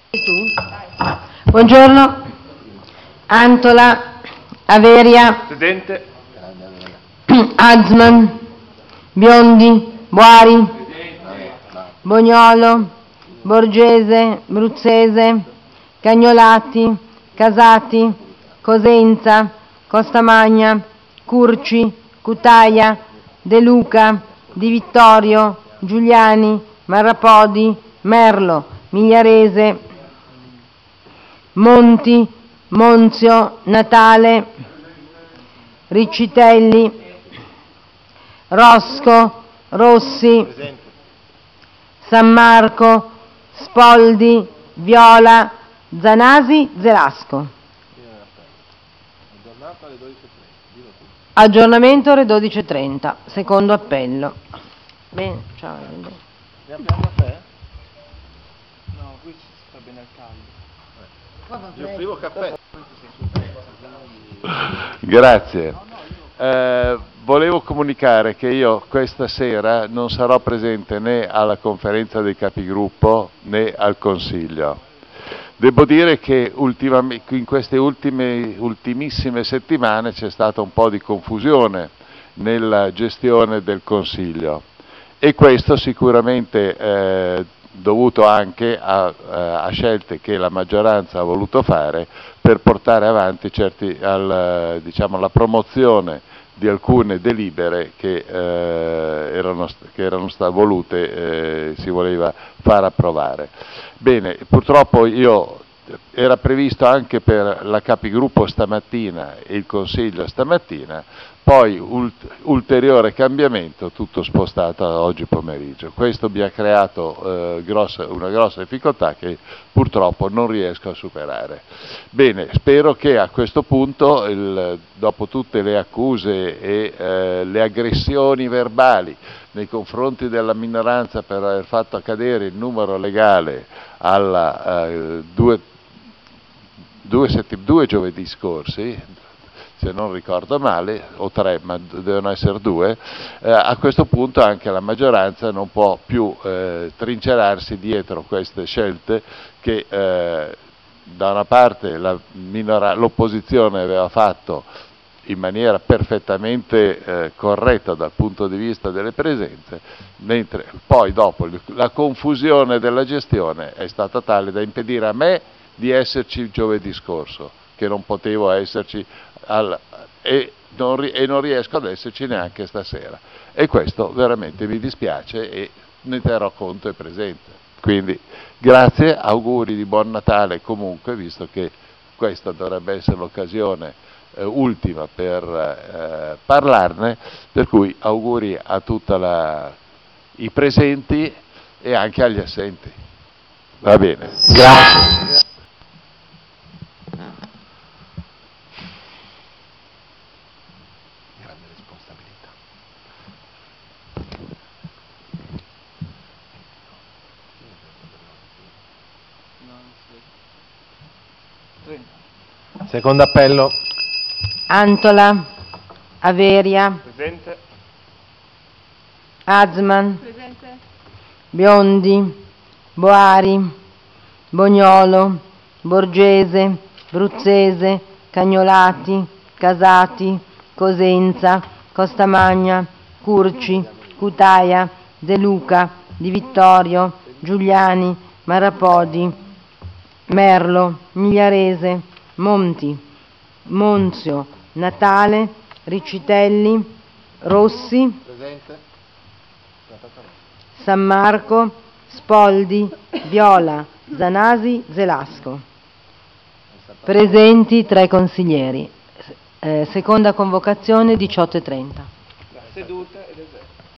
Buongiorno. Antola, Averia, Presente. Azman, Biondi, Boari, Bognolo, Borgese, Bruzzese, Cagnolati, Casati, Cosenza, Costamagna, Curci, Cutaia, De Luca, Di Vittorio, Giuliani, Marrapodi, Merlo, Migliarese, Monti, Monzio, Natale, Riccitelli, Rosco, Rossi, San Marco, Spoldi, Viola, Zanasi, Zelasco. Aggiornamento ore 12:30, secondo appello. Bene, ciao. Ne abbiamo caffè? No, qui ci sta bene al caldo. Io offrivo caffè. Grazie. Volevo comunicare che io questa sera non sarò presente né alla conferenza dei capigruppo né al Consiglio. Devo dire che in queste ultimissime settimane c'è stata un po' di confusione nella gestione del Consiglio e questo sicuramente dovuto anche a scelte che la maggioranza ha voluto fare per portare avanti la promozione di alcune delibere che erano state volute, si voleva far approvare. Bene, purtroppo era previsto anche per la capigruppo stamattina e il Consiglio stamattina, poi ulteriore cambiamento, tutto spostato a oggi pomeriggio. Questo mi ha creato una grossa difficoltà che purtroppo non riesco a superare. Bene, spero che a questo punto, dopo tutte le accuse e le aggressioni verbali nei confronti della minoranza per aver fatto cadere il numero legale due giovedì scorsi, se non ricordo male, o 3, ma devono essere 2, a questo punto anche la maggioranza non può più trincerarsi dietro queste scelte che da una parte l'opposizione aveva fatto in maniera perfettamente corretta dal punto di vista delle presenze, mentre poi dopo la confusione della gestione è stata tale da impedire a me di esserci giovedì scorso, che non potevo esserci e non riesco ad esserci neanche stasera. E questo veramente mi dispiace e ne terrò conto e presente. Quindi grazie, auguri di buon Natale comunque, visto che questa dovrebbe essere l'occasione ultima per parlarne, per cui auguri a tutti i presenti e anche agli assenti. Va bene. Grazie. Grande responsabilità. Secondo appello. Antola, Averia, Presente. Azman, Presente. Biondi, Boari, Bognolo, Borgese, Bruzzese, Cagnolati, Casati, Cosenza, Costamagna, Curci, Cutaia, De Luca, Di Vittorio, Giuliani, Marrapodi, Merlo, Migliarese, Monti, Monzio, Natale, Riccitelli, Rossi, San Marco, Spoldi, Viola, Zanasi, Zelasco. Presenti 3 consiglieri. Seconda convocazione 18:30. La seduta è deserta.